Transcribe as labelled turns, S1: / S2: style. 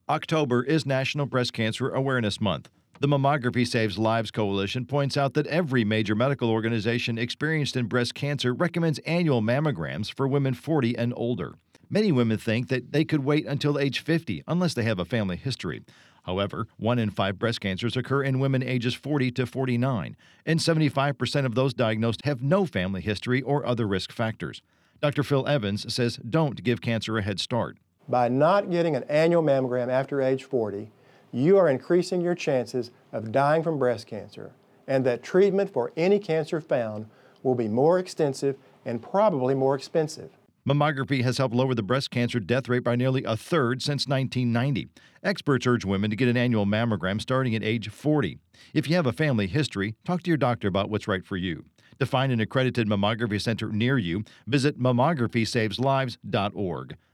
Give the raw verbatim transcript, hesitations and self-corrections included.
S1: October is National Breast Cancer Awareness Month. The Mammography Saves Lives Coalition points out that every major medical organization experienced in breast cancer recommends annual mammograms for women forty and older. Many women think that they could wait until age fifty unless they have a family history. However, one in five breast cancers occur in women ages forty to forty-nine, and seventy-five percent of those diagnosed have no family history or other risk factors. Doctor Phil Evans says don't give cancer a head start.
S2: By not getting an annual mammogram after age forty, you are increasing your chances of dying from breast cancer, and that treatment for any cancer found will be more extensive and probably more expensive.
S1: Mammography has helped lower the breast cancer death rate by nearly a third since nineteen ninety. Experts urge women to get an annual mammogram starting at age forty. If you have a family history, talk to your doctor about what's right for you. To find an accredited mammography center near you, visit mammography saves lives dot org.